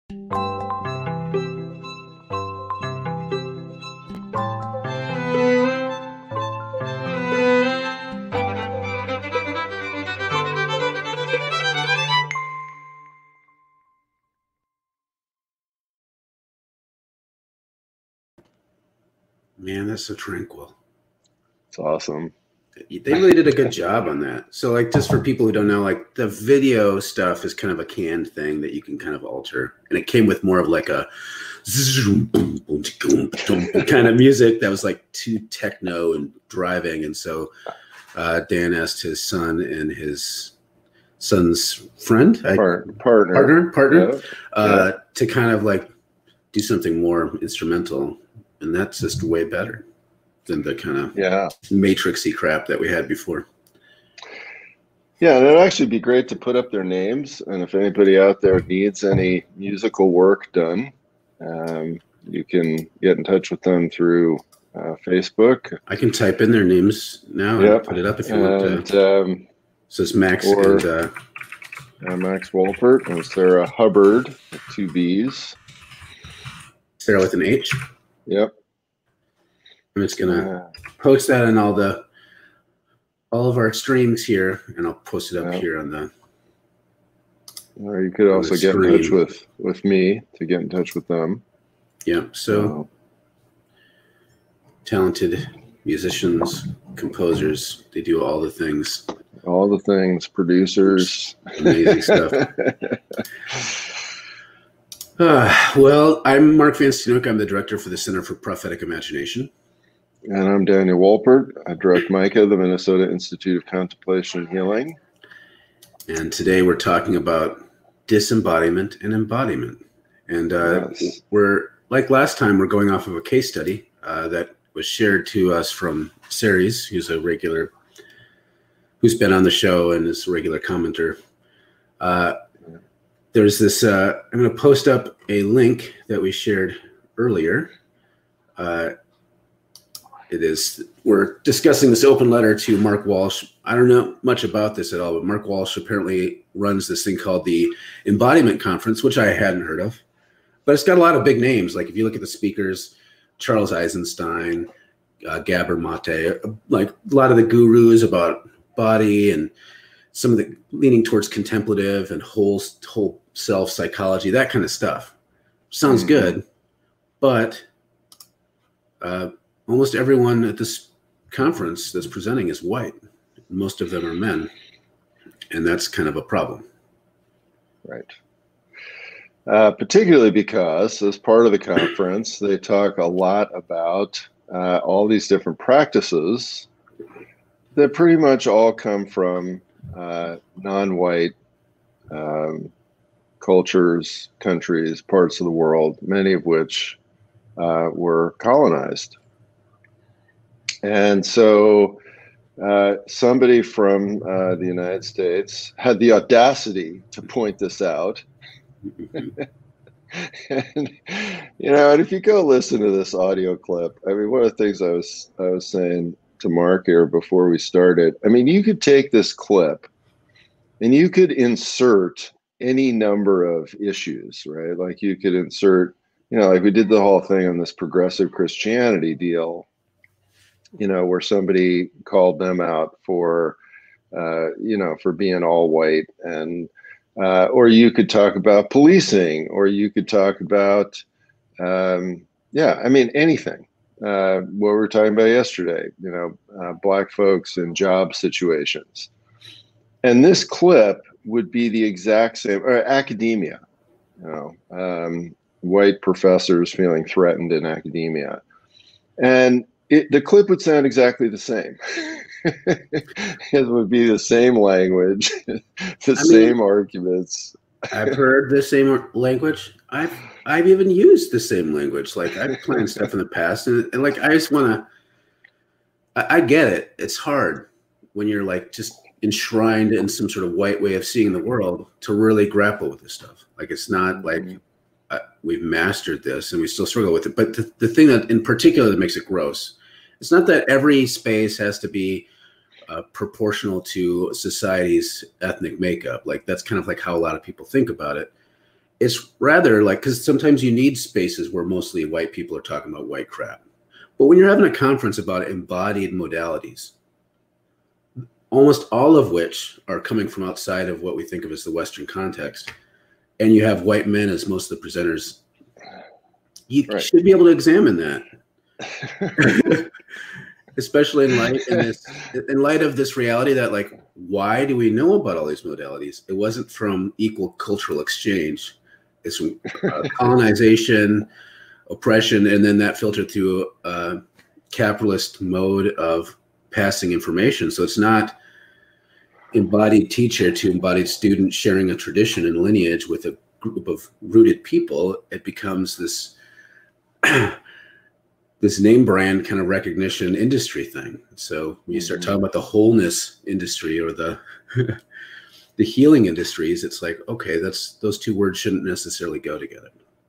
Man, that's so tranquil. It's awesome. They really did a good job on that. So, like, just for people who don't know, like, the video stuff is kind of a canned thing that you can kind of alter. And it came with more of like a kind of music that was like too techno and driving. And so Dan asked his son and his son's friend, partner, to kind of like do something more instrumental. And that's just way better than the kind of matrixy crap that we had before. Yeah, and it'd actually be great to put up their names. And if anybody out there needs any musical work done, you can get in touch with them through Facebook. I can type in their names now and put it up if you want to. So it's Max and Max Wolpert and Sarah Hubbard with 2 B's. Sarah with an H. Yep. I'm just gonna post that on all of our streams here, and I'll post it up here on the. Or you could also get in touch with me to get in touch with them. Yeah. So talented musicians, composers, they do all the things. All the things, producers. Amazing stuff. Well, I'm Mark Van Steenhoek. I'm the director for the Center for Prophetic Imagination. And I'm Daniel Wolpert. I direct MICA, the Minnesota Institute of Contemplation and Healing. And today we're talking about disembodiment and embodiment. And we're, like last time, we're going off of a case study that was shared to us from Ceres, who's been on the show and is a regular commenter. There's this, I'm going to post up a link that we shared earlier. We're discussing this open letter to Mark Walsh. I don't know much about this at all, but Mark Walsh apparently runs this thing called the Embodiment Conference, which I hadn't heard of. But it's got a lot of big names. Like if you look at the speakers, Charles Eisenstein, Gabor Mate, like a lot of the gurus about body and some of the leaning towards contemplative and whole self psychology, that kind of stuff. Sounds good, but almost everyone at this conference that's presenting is white. Most of them are men, and that's kind of a problem. Right. Particularly because as part of the conference, they talk a lot about all these different practices that pretty much all come from non-white cultures, countries, parts of the world, many of which were colonized. And so somebody from the United States had the audacity to point this out. And if you go listen to this audio clip, I mean, one of the things I was saying to Mark here before we started, I mean, you could take this clip and you could insert any number of issues, right? Like you could insert, like we did the whole thing on this progressive Christianity deal, where somebody called them out for, for being all white, and or you could talk about policing, or you could talk about, anything. What we were talking about yesterday, Black folks in job situations. And this clip would be the exact same, or academia, white professors feeling threatened in academia. And the clip would sound exactly the same. It would be the same language, same arguments. I've heard the same language. I've even used the same language. Like I've planned stuff in the past, and like I just want to. I get it. It's hard when you're like just enshrined in some sort of white way of seeing the world to really grapple with this stuff. Like it's not like we've mastered this and we still struggle with it. But the thing that in particular that makes it gross, it's not that every space has to be proportional to society's ethnic makeup. Like that's kind of like how a lot of people think about it. it's rather like, because sometimes you need spaces where mostly white people are talking about white crap. But when you're having a conference about embodied modalities, almost all of which are coming from outside of what we think of as the Western context, and you have white men as most of the presenters, you should be able to examine that. Especially in light of this reality that, like, why do we know about all these modalities? It wasn't from equal cultural exchange. It's from colonization, oppression, and then that filtered through a capitalist mode of passing information. So it's not embodied teacher to embodied student sharing a tradition and lineage with a group of rooted people. It becomes this this name brand kind of recognition industry thing. So when you start talking about the wholeness industry or the the healing industries, it's like, okay, those two words shouldn't necessarily go together.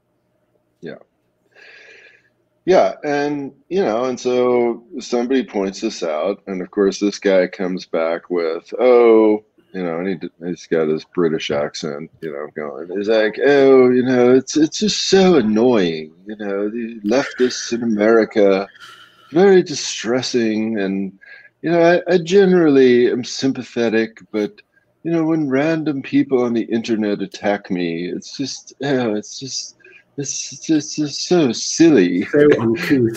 Yeah, and and so somebody points this out, and of course this guy comes back with, and he's got his British accent, going. He's like, it's just so annoying, the leftists in America, very distressing, and I generally am sympathetic, but when random people on the internet attack me, it's just so silly. So uncouth.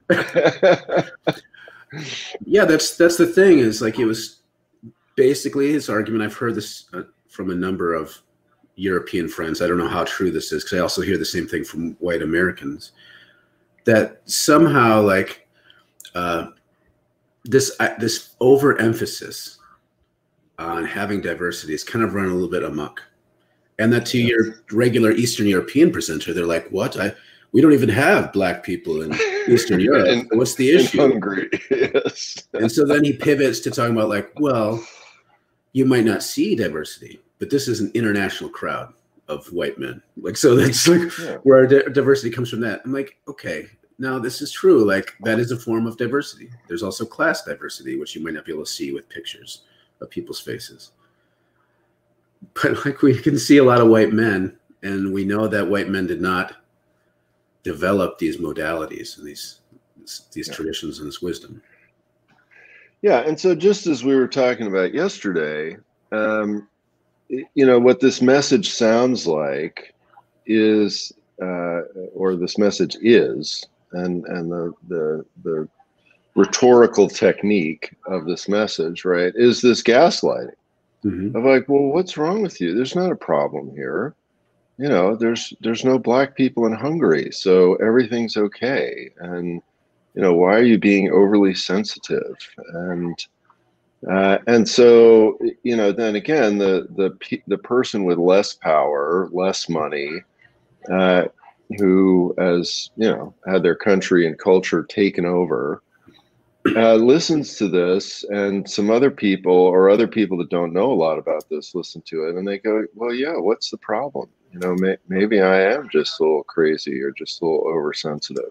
Yeah, that's the thing, is like, it was basically his argument. I've heard this from a number of European friends. I don't know how true this is, because I also hear the same thing from white Americans, that somehow, like, this overemphasis on having diversity is kind of run a little bit amok. And that to your regular Eastern European presenter, they're like, what? We don't even have Black people in Eastern Europe. What's the issue? Hungary, yes. And so then he pivots to talking about, like, well, you might not see diversity, but this is an international crowd of white men. Like, so that's like where our diversity comes from. That I'm like, okay, now this is true. Like, that is a form of diversity. There's also class diversity, which you might not be able to see with pictures of people's faces. But like, we can see a lot of white men, and we know that white men did not develop these modalities and these traditions and this wisdom. Yeah, and so just as we were talking about yesterday, what this message sounds like is, or this message is, and the rhetorical technique of this message, right, is this gaslighting. Of like, well, what's wrong with you? There's not a problem here. There's no Black people in Hungary, so everything's okay. And why are you being overly sensitive? And so then again, the person with less power, less money, who has had their country and culture taken over, listens to this, and some other people, or other people that don't know a lot about this, listen to it, and they go, well, yeah, what's the problem? Maybe I am just a little crazy, or just a little oversensitive.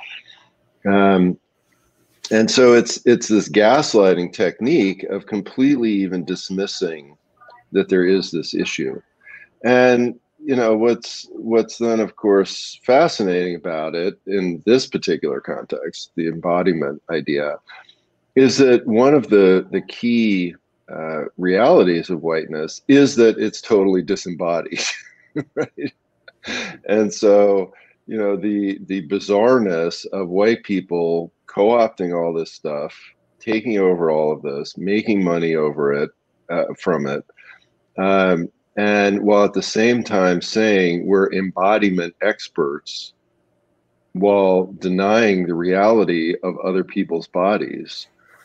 And so it's this gaslighting technique of completely even dismissing that there is this issue. And what's then, of course, fascinating about it in this particular context, the embodiment idea, is that one of the key realities of whiteness is that it's totally disembodied, right? And so, the bizarreness of white people co-opting all this stuff, taking over all of this, making money over it, from it, and while at the same time saying we're embodiment experts, while denying the reality of other people's bodies,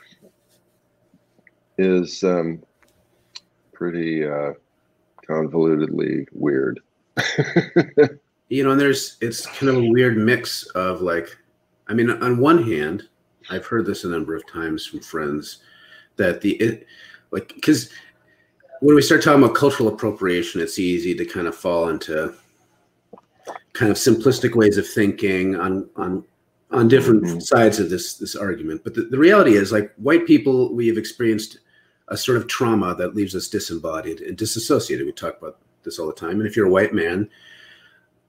is pretty convolutedly weird. And it's kind of a weird mix of, like, I mean, on one hand, I've heard this a number of times from friends that because when we start talking about cultural appropriation, it's easy to kind of fall into kind of simplistic ways of thinking on different sides of this argument. But the reality is, like, white people, we have experienced a sort of trauma that leaves us disembodied and disassociated. We talk about this all the time. And if you're a white man,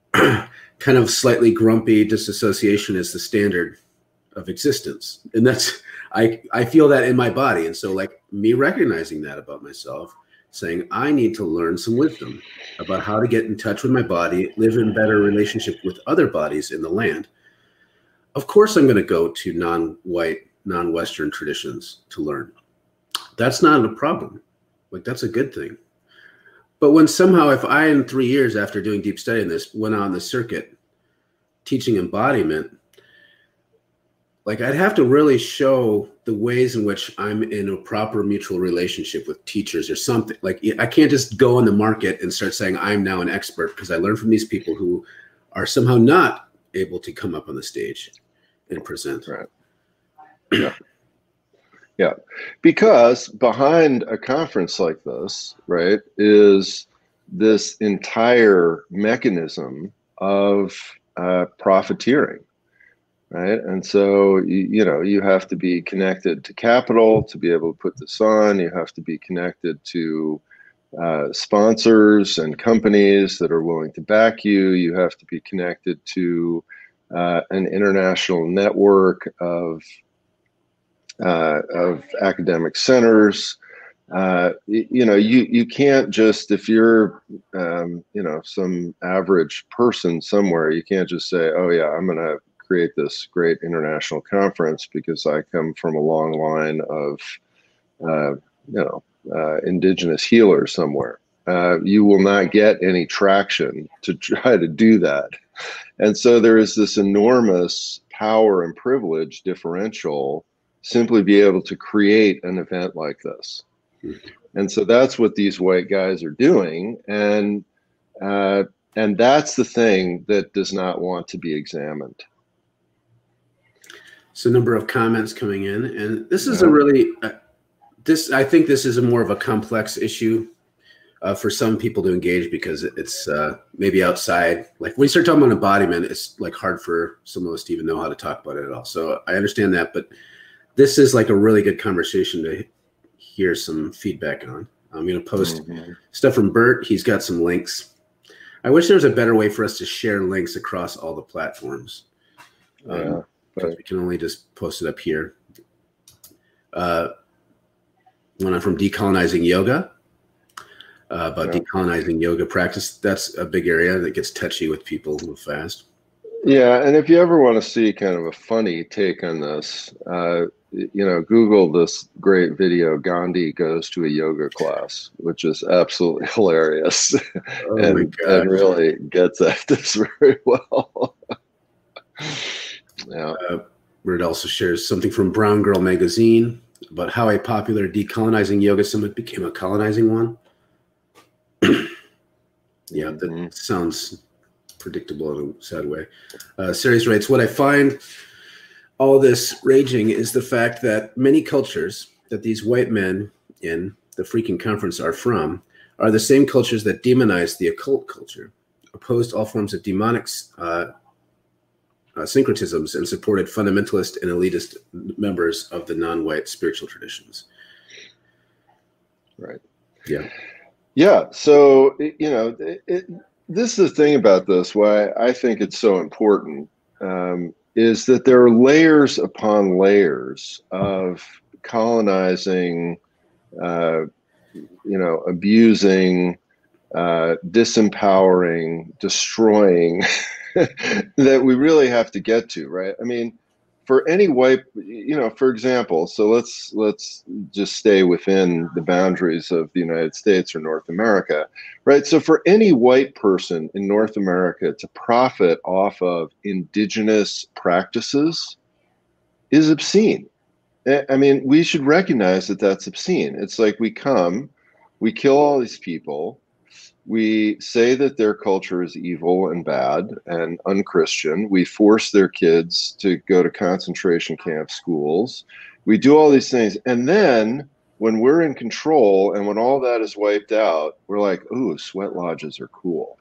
kind of slightly grumpy disassociation is the standard of existence. And that's, I feel that in my body. And so like me recognizing that about myself, saying I need to learn some wisdom about how to get in touch with my body, live in better relationship with other bodies in the land. Of course, I'm going to go to non-white, non-Western traditions to learn. That's not a problem. Like, that's a good thing. But when somehow, if I, in 3 years after doing deep study in this, went on the circuit teaching embodiment, like I'd have to really show the ways in which I'm in a proper mutual relationship with teachers or something. Like, I can't just go on the market and start saying I'm now an expert because I learned from these people who are somehow not able to come up on the stage and present. Right. Yeah. Yeah. Because behind a conference like this, right, is this entire mechanism of profiteering, right? And so, you know, you have to be connected to capital to be able to put this on. You have to be connected to sponsors and companies that are willing to back you. You have to be connected to an international network of academic centers. You know, you can't just, if you're, you know, some average person somewhere, you can't just say, oh yeah, I'm going to create this great international conference because I come from a long line of, you know, indigenous healers somewhere. You will not get any traction to try to do that. And so there is this enormous power and privilege differential simply be able to create an event like this. And so that's what these white guys are doing. And that's the thing that does not want to be examined. So a number of comments coming in, and this is a really, I think this is a more of a complex issue for some people to engage because it's maybe outside. Like when you start talking about embodiment, it's like hard for some of us to even know how to talk about it at all. So I understand that, but this is like a really good conversation to hear some feedback on. I'm going to post stuff from Bert. He's got some links. I wish there was a better way for us to share links across all the platforms. But we can only just post it up here. One from Decolonizing Yoga, about decolonizing yoga practice. That's a big area that gets touchy with people real fast. Yeah, and if you ever want to see kind of a funny take on this, you know, Google this great video, Gandhi Goes to a Yoga Class, which is absolutely hilarious and really gets at this very well. Yeah. It also shares something from Brown Girl magazine about how a popular decolonizing yoga summit became a colonizing one. Yeah, that sounds predictable in a sad way. Series writes, what I find all this raging is the fact that many cultures that these white men in the freaking conference are from are the same cultures that demonize the occult culture, opposed all forms of demonic syncretisms, and supported fundamentalist and elitist members of the non-white spiritual traditions. Right. Yeah. Yeah. So, you know, this is the thing about this, why I think it's so important, is that there are layers upon layers of colonizing, you know, abusing, disempowering, destroying that we really have to get to, right? I mean, for any white, you know, for example, so let's just stay within the boundaries of the United States or North America, right? So for any white person in North America to profit off of indigenous practices is obscene. I mean, we should recognize that that's obscene. It's like we kill all these people, we say that their culture is evil and bad and unchristian. We force their kids to go to concentration camp schools. We do all these things. And then when we're in control and when all that is wiped out, we're like, ooh, sweat lodges are cool.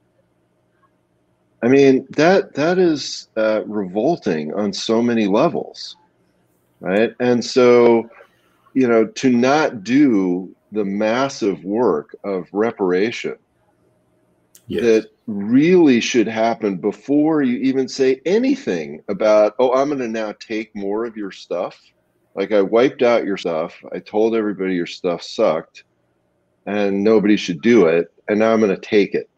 I mean, that is revolting on so many levels, right? And so, you know, to not do the massive work of reparation Yes. that really should happen before you even say anything about, oh, I'm going to now take more of your stuff. Like, I wiped out your stuff. I told everybody your stuff sucked and nobody should do it. And now I'm going to take it.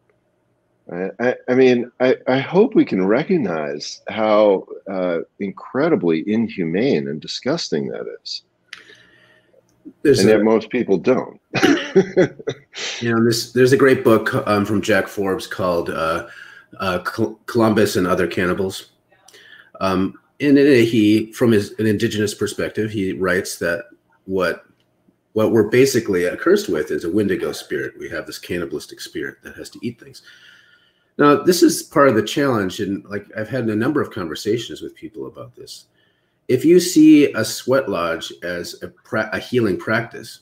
I mean, I hope we can recognize how incredibly inhumane and disgusting that is. And yet most people don't. There's a great book from Jack Forbes called Columbus and Other Cannibals. In it, he, from an indigenous perspective, he writes that what we're basically cursed with is a Wendigo spirit. We have this cannibalistic spirit that has to eat things. Now, this is part of the challenge, and like I've had a number of conversations with people about this. If you see a sweat lodge as a healing practice,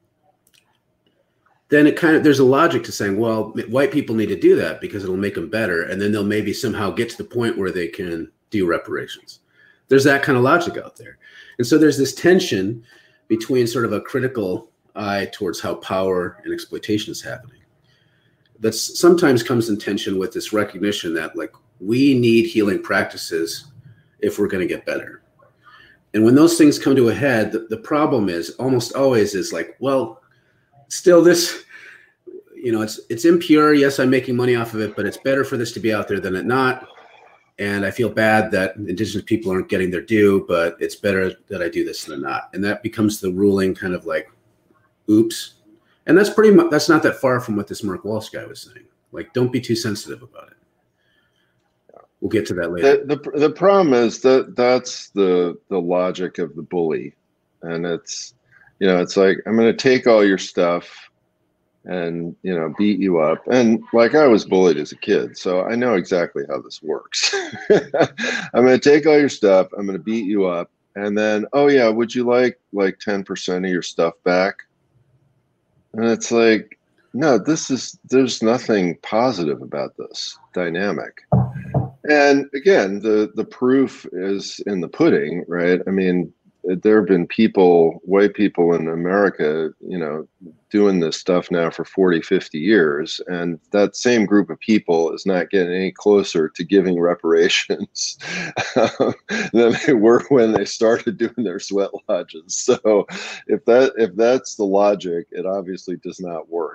then there's a logic to saying, well, white people need to do that because it'll make them better, and then they'll maybe somehow get to the point where they can do reparations. There's that kind of logic out there. And so there's this tension between sort of a critical eye towards how power and exploitation is happening. That sometimes comes in tension with this recognition that, like, we need healing practices if we're going to get better. And when those things come to a head, the problem is almost always is like, well, still this, it's impure. Yes, I'm making money off of it, but it's better for this to be out there than it not. And I feel bad that indigenous people aren't getting their due, but it's better that I do this than not. And that becomes the ruling kind of like, oops. And that's pretty much, that's not that far from what this Mark Walsh guy was saying. Like, don't be too sensitive about it. We'll get to that later. The problem is that's the logic of the bully. And it's, it's like, I'm going to take all your stuff and, beat you up. And like, I was bullied as a kid, so I know exactly how this works. I'm going to take all your stuff. I'm going to beat you up. And then, oh yeah, would you like 10% of your stuff back? And it's like, no, there's nothing positive about this dynamic. And again, the proof is in the pudding, right? I mean, there have been white people in America, doing this stuff now for 40, 50 years. And that same group of people is not getting any closer to giving reparations than they were when they started doing their sweat lodges. So if that's the logic, it obviously does not work.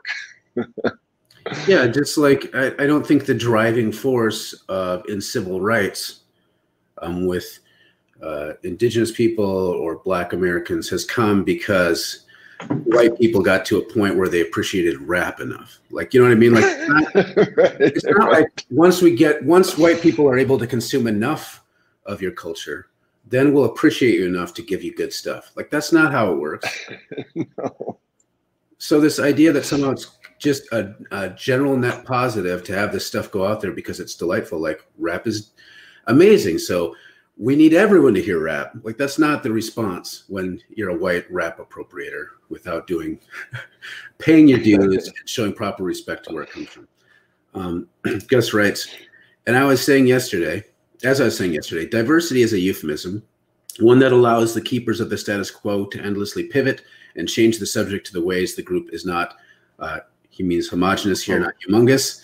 Yeah, just like I don't think the driving force in civil rights with indigenous people or Black Americans has come because white people got to a point where they appreciated rap enough. Like, you know what I mean? Like, it's not like once white people are able to consume enough of your culture, then we'll appreciate you enough to give you good stuff. Like, that's not how it works. No. So this idea that somehow it's just a general net positive to have this stuff go out there because it's delightful, like rap is amazing, so we need everyone to hear rap. Like, that's not the response when you're a white rap appropriator without paying your dues and showing proper respect to where it comes from. Gus writes, as I was saying yesterday, diversity is a euphemism, one that allows the keepers of the status quo to endlessly pivot and change the subject to the ways the group is not, he means homogenous here, not humongous.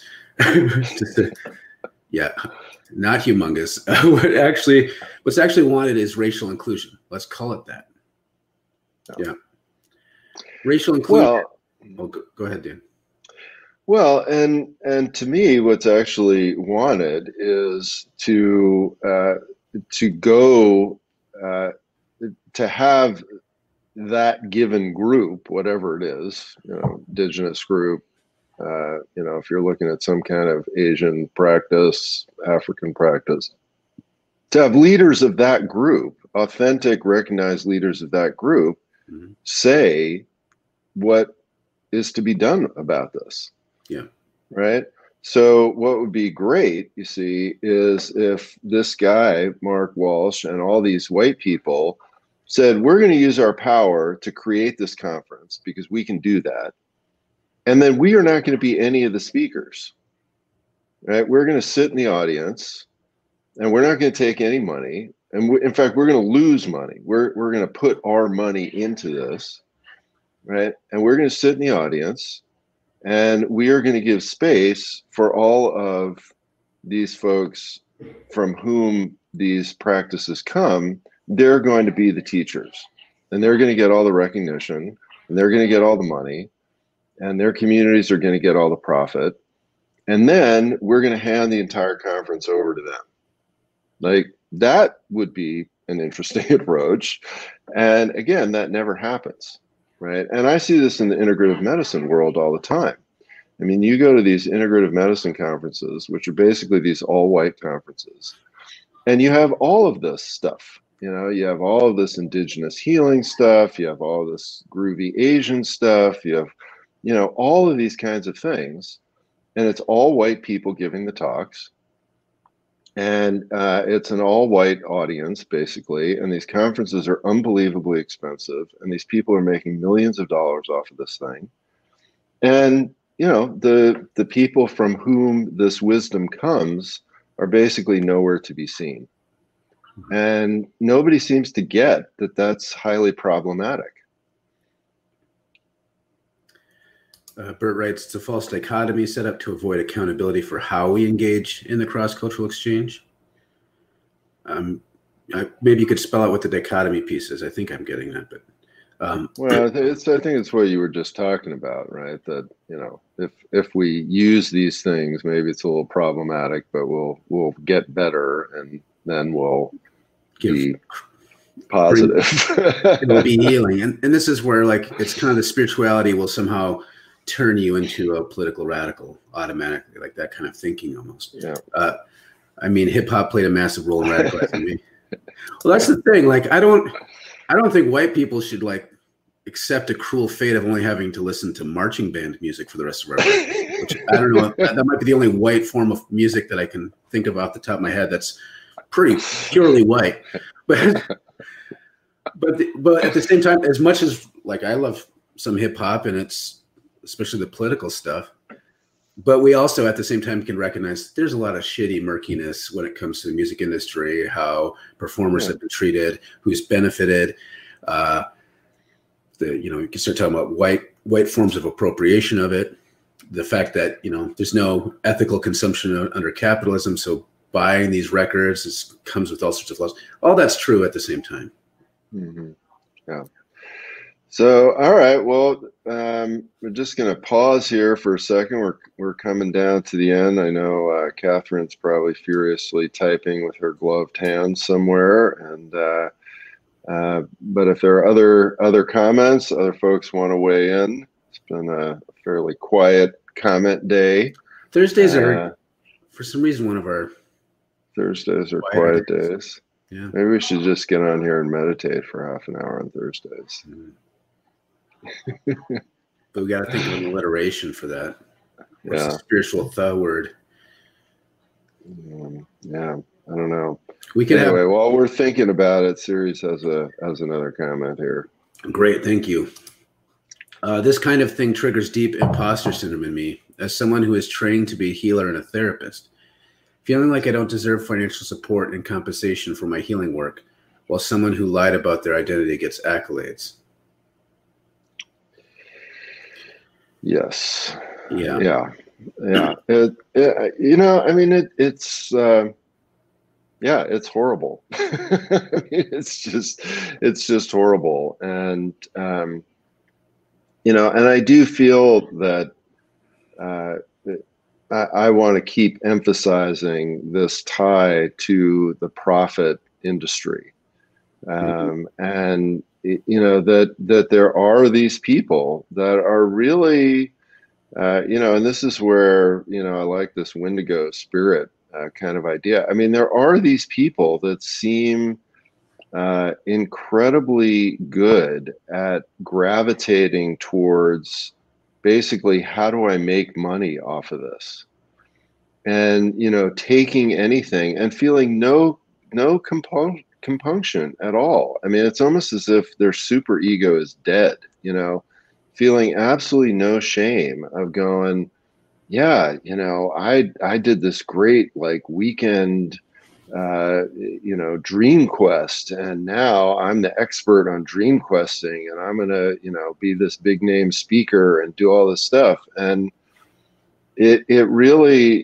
Yeah. Not humongous. What's actually wanted is racial inclusion. Let's call it that. Yeah. Racial inclusion. Well, go ahead, Dan. Well, and to me, what's actually wanted is to go to have that given group, whatever it is, indigenous group. If you're looking at some kind of Asian practice, African practice, to have leaders of that group, authentic, recognized leaders of that group, say what is to be done about this. Yeah. Right. So what would be great, you see, is if this guy, Mark Walsh, and all these white people said, we're going to use our power to create this conference because we can do that. And then we are not going to be any of the speakers, right? We're going to sit in the audience and we're not going to take any money. And in fact, we're going to lose money. We're going to put our money into this, right? And we're going to sit in the audience And we are going to give space for all of these folks from whom these practices come. They're going to be the teachers, and they're going to get all the recognition, and they're going to get all the money, and their communities are going to get all the profit. And then we're going to hand the entire conference over to them. Like, that would be an interesting approach. And again, that never happens, right? And I see this in the integrative medicine world all the time. I mean, you go to these integrative medicine conferences, which are basically these all-white conferences, and you have all of this stuff. You know, you have all of this indigenous healing stuff, you have all this groovy Asian stuff, you have, you know, all of these kinds of things, and it's all white people giving the talks. And it's an all-white audience, basically, and these conferences are unbelievably expensive, and these people are making millions of dollars off of this thing. And, you know, the people from whom this wisdom comes are basically nowhere to be seen. And nobody seems to get that that's highly problematic. Bert writes, it's a false dichotomy set up to avoid accountability for how we engage in the cross-cultural exchange. Maybe you could spell out what the dichotomy piece is. I think I'm getting that, but well, I think it's what you were just talking about, right? That, you know, if we use these things, maybe it's a little problematic, but we'll get better, and then we'll be positive. It'll be healing, and this is where, like, it's kind of the spirituality will somehow turn you into a political radical automatically, like that kind of thinking almost. Yeah. I mean, hip hop played a massive role in radicalizing me. Well, that's the thing. Like, I don't think white people should, like, accept a cruel fate of only having to listen to marching band music for the rest of our life. Which, I don't know. That might be the only white form of music that I can think of off the top of my head that's pretty purely white. But at the same time, as much as, like, I love some hip hop, and it's especially the political stuff, but we also at the same time can recognize there's a lot of shitty murkiness when it comes to the music industry, how performers have been treated, who's benefited. You can start talking about white forms of appropriation of it. The fact that, you know, there's no ethical consumption under capitalism, so buying these records comes with all sorts of laws. All that's true at the same time. Mm-hmm. Yeah. So, all right. Well, we're just going to pause here for a second. We're coming down to the end. I know Catherine's probably furiously typing with her gloved hands somewhere, and but if there are other comments, other folks want to weigh in. It's been a fairly quiet comment day. Thursdays are, for some reason, one of our Thursdays are quiet days. Yeah. Maybe we should just get on here and meditate for half an hour on Thursdays. Mm-hmm. But we got to think of an alliteration for that. What's the spiritual the word? Yeah, I don't know. We can anyway, while we're thinking about it, Ceres has another comment here. Great, thank you. This kind of thing triggers deep imposter syndrome in me as someone who is trained to be a healer and a therapist. Feeling like I don't deserve financial support and compensation for my healing work, while someone who lied about their identity gets accolades. Yes. Yeah. You know, I mean, it's it's horrible. I mean, it's just horrible. And, you know, and I do feel that I want to keep emphasizing this tie to the profit industry. And, you know, that there are these people that are really, you know, and this is where, you know, I like this Wendigo spirit kind of idea. I mean, there are these people that seem incredibly good at gravitating towards basically, how do I make money off of this? And, you know, taking anything and feeling no compunction at all. I mean, it's almost as if their super ego is dead, you know, feeling absolutely no shame of going, yeah, you know, I did this great, like, weekend Dream Quest, and now I'm the expert on dream questing, and I'm gonna, be this big name speaker and do all this stuff. And it really,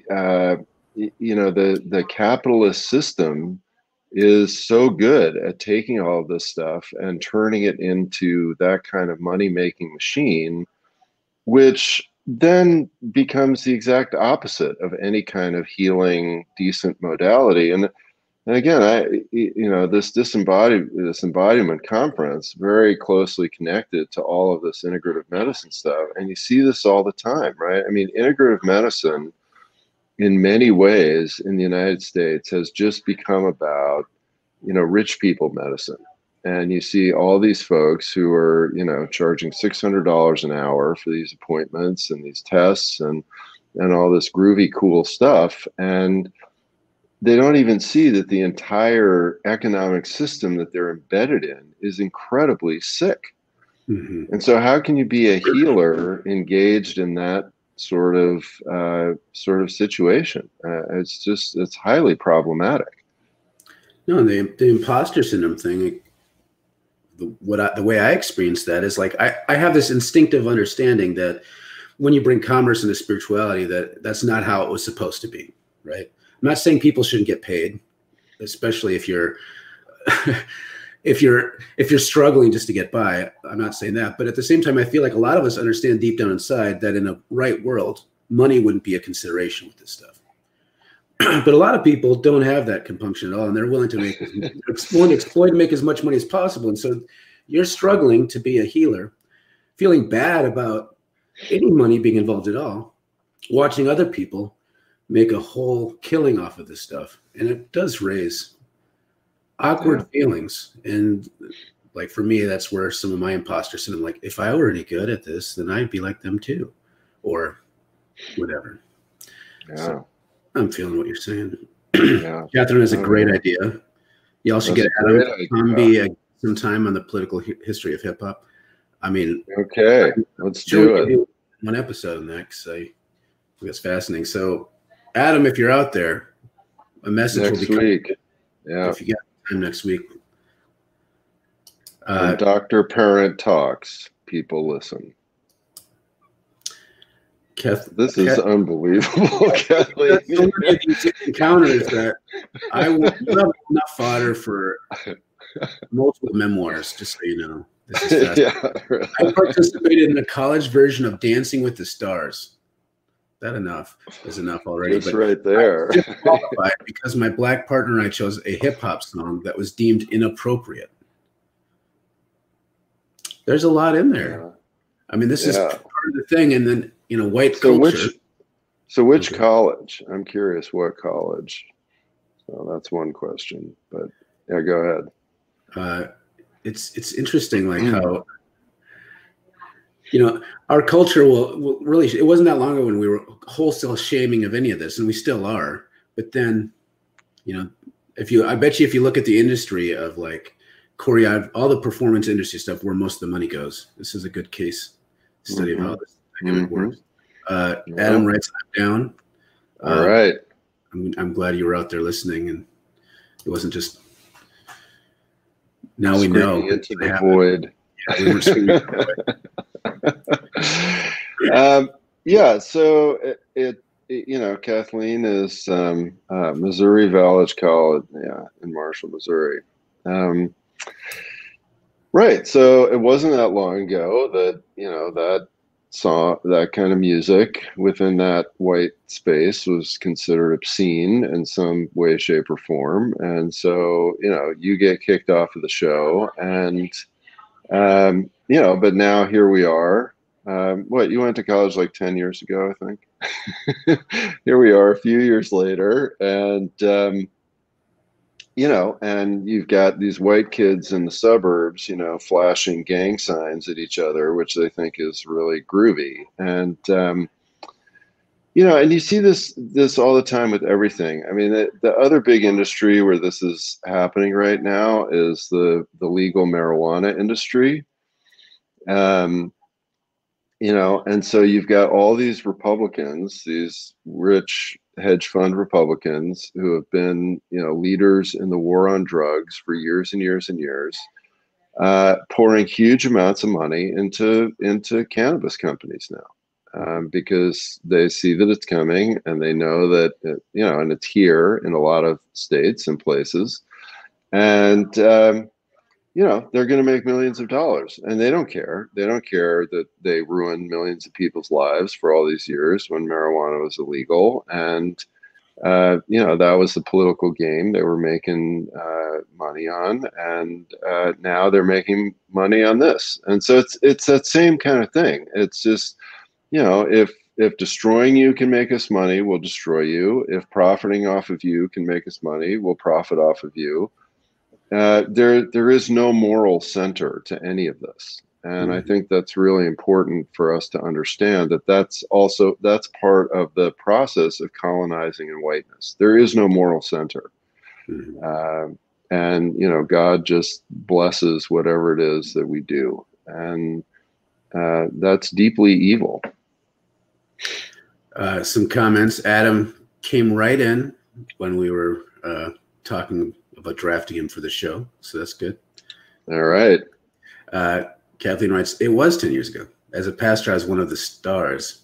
the capitalist system is so good at taking all of this stuff and turning it into that kind of money making machine, which then becomes the exact opposite of any kind of healing, decent modality. And again, this embodiment conference very closely connected to all of this integrative medicine stuff, and you see this all the time, right? I mean, integrative medicine, in many ways, in the United States, has just become about, rich people medicine. And you see all these folks who are, charging $600 an hour for these appointments and these tests and all this groovy, cool stuff. And they don't even see that the entire economic system that they're embedded in is incredibly sick. Mm-hmm. And so how can you be a healer engaged in that sort of situation? It's highly problematic. No, the imposter syndrome thing, the way I experience that is like, I have this instinctive understanding that when you bring commerce into spirituality, that's not how it was supposed to be, right? I'm not saying people shouldn't get paid, especially if you're if you're struggling just to get by. I'm not saying that, but at the same time, I feel like a lot of us understand deep down inside that in a right world, money wouldn't be a consideration with this stuff. But a lot of people don't have that compunction at all, and they're willing to exploit and make as much money as possible. And so you're struggling to be a healer, feeling bad about any money being involved at all, watching other people make a whole killing off of this stuff. And it does raise awkward feelings. And like, for me, that's where some of my imposter syndrome, like, if I were any good at this, then I'd be like them too, or whatever. Yeah. So I'm feeling what you're saying. Yeah. Catherine has a great idea. Y'all should get Adam Tomby sometime on the political history of hip hop. I mean, okay, let's do it. One episode on that, because I think it's fascinating. So, Adam, if you're out there, a message next week. Yeah, if you get time next week. Dr. Parent talks. People listen. This is unbelievable, Kathleen. These encounters that I will have enough fodder for multiple memoirs, just so you know. This is fascinating. I participated in a college version of Dancing with the Stars. That is enough already. It's right there. I qualified because my black partner and I chose a hip hop song that was deemed inappropriate. There's a lot in there. Yeah. I mean, this is part of the thing, and then white culture. Which college? I'm curious what college. So that's one question. But yeah, go ahead. It's interesting, like how our culture will really. It wasn't that long ago when we were wholesale shaming of any of this, and we still are. But then, I bet you if you look at the industry of like choreography, all the performance industry stuff, where most of the money goes, this is a good case study of how this works. Adam writes that down. All right. I'm glad you were out there listening, and it wasn't just. Now we know into the void. Yeah, we were screaming. So it Kathleen is Missouri Valley College, in Marshall, Missouri. Right. So it wasn't that long ago that that saw that kind of music within that white space was considered obscene in some way, shape, or form. And so, you get kicked off of the show, and, but now here we are. You went to college like 10 years ago, I think. Here we are a few years later, and, and you've got these white kids in the suburbs, flashing gang signs at each other, which they think is really groovy. And, and you see this all the time with everything. I mean, the other big industry where this is happening right now is the legal marijuana industry. And so you've got all these Republicans, these rich hedge fund Republicans who have been, leaders in the war on drugs for years and years and years, pouring huge amounts of money into cannabis companies now, because they see that it's coming, and they know that and it's here in a lot of states and places, and they're going to make millions of dollars, and they don't care. They don't care that they ruined millions of people's lives for all these years when marijuana was illegal, and that was the political game they were making money on, and now they're making money on this. And so it's that same kind of thing. It's just, if destroying you can make us money, we'll destroy you. If profiting off of you can make us money, we'll profit off of you. There is no moral center to any of this. And I think that's really important for us to understand, that's part of the process of colonizing and whiteness. There is no moral center. And, God just blesses whatever it is that we do. And that's deeply evil. Some comments. Adam came right in when we were talking about drafting him for the show. So that's good. All right. Kathleen writes, it was 10 years ago. As a pastor, I was one of the stars.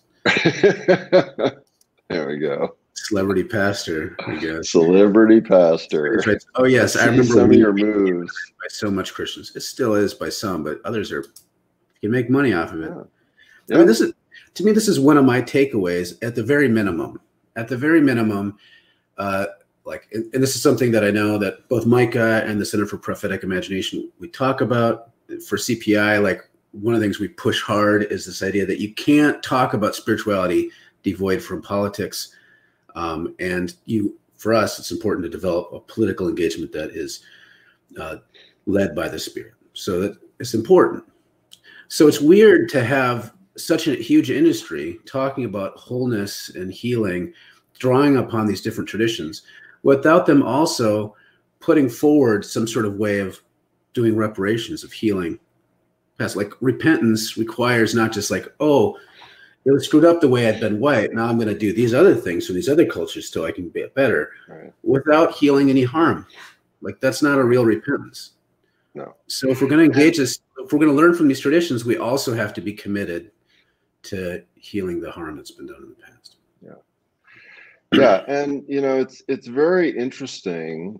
There we go. Celebrity pastor, I guess. Celebrity pastor. Oh, yes. I remember some of your moves. By so much Christians. It still is by some, but others you can make money off of it. Yeah. I mean, this is one of my takeaways at the very minimum. At the very minimum, and this is something that I know that both Micah and the Center for Prophetic Imagination, we talk about. For CPI, one of the things we push hard is this idea that you can't talk about spirituality devoid from politics. And for us, it's important to develop a political engagement that is led by the Spirit. So that it's important. So it's weird to have such a huge industry talking about wholeness and healing, drawing upon these different traditions, without them also putting forward some sort of way of doing reparations, of healing. Repentance requires not just it was screwed up the way I'd been white. Now I'm going to do these other things from these other cultures so I can be better, without healing any harm. That's not a real repentance. No. So if we're going to engage this, if we're going to learn from these traditions, we also have to be committed to healing the harm that's been done in the past. Yeah. And, it's very interesting.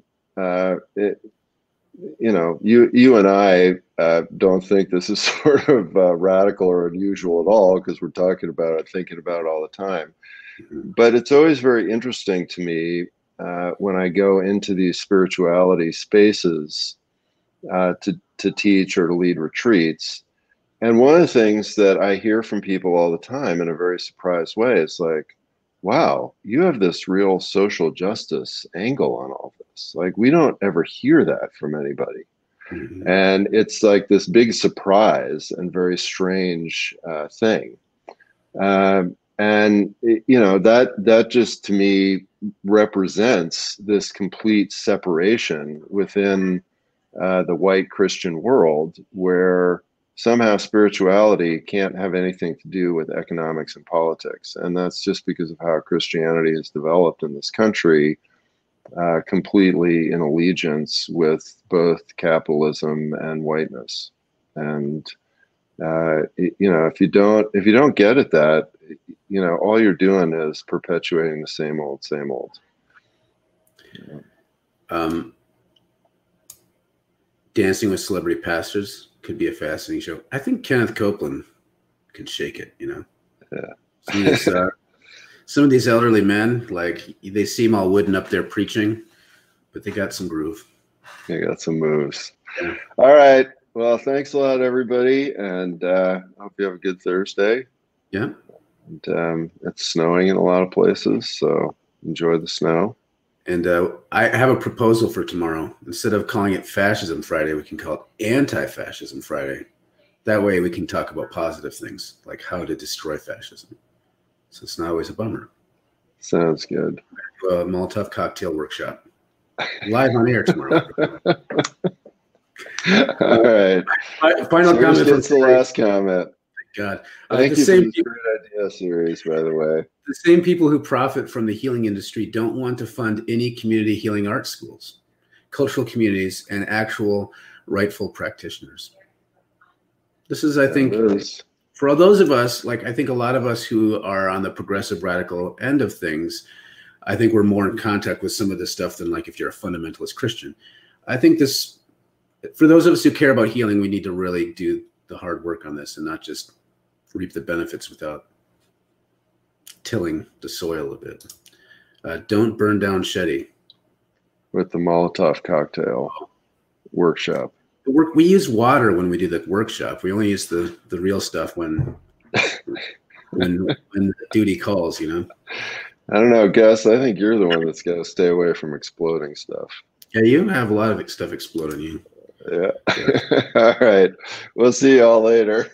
You and I don't think this is sort of radical or unusual at all, because we're talking about it, thinking about it all the time. But it's always very interesting to me when I go into these spirituality spaces to teach or to lead retreats. And one of the things that I hear from people all the time in a very surprised way is wow, you have this real social justice angle on all this. We don't ever hear that from anybody. And it's this big surprise and very strange thing. And, that just to me represents this complete separation within the white Christian world, where somehow spirituality can't have anything to do with economics and politics. And that's just because of how Christianity has developed in this country, completely in allegiance with both capitalism and whiteness. And, if you don't get at that, all you're doing is perpetuating the same old. Dancing with Celebrity Pastors could be a fascinating show. I think Kenneth Copeland could shake it, Yeah. Some of these elderly men, they seem all wooden up there preaching, but they got some groove. They got some moves. Yeah. All right. Well, thanks a lot, everybody. And hope you have a good Thursday. Yeah. And it's snowing in a lot of places, so enjoy the snow. And I have a proposal for tomorrow. Instead of calling it Fascism Friday, we can call it Anti-Fascism Friday. That way we can talk about positive things, like how to destroy fascism. So it's not always a bummer. Sounds good. Molotov cocktail workshop. Live on air tomorrow. All right. Final comment. That's the last comment. God. Thank The you for same this great idea series, by the way. the same people who profit from the healing industry don't want to fund any community healing art schools, cultural communities, and actual rightful practitioners. This is, I think, for those of us, like I think a lot of us who are on the progressive radical end of things, I think we're more in contact with some of this stuff than like if you're a fundamentalist Christian. I think this, for those of us who care about healing, we need to really do the hard work on this and not just reap the benefits without tilling the soil a bit. Don't burn down Shetty. With the Molotov cocktail workshop. We use water when we do the workshop. We only use the real stuff when the duty calls, you know. I don't know, Gus. I think you're the one that's got to stay away from exploding stuff. Yeah, you have a lot of stuff exploding you. Yeah. All right. We'll see y'all later.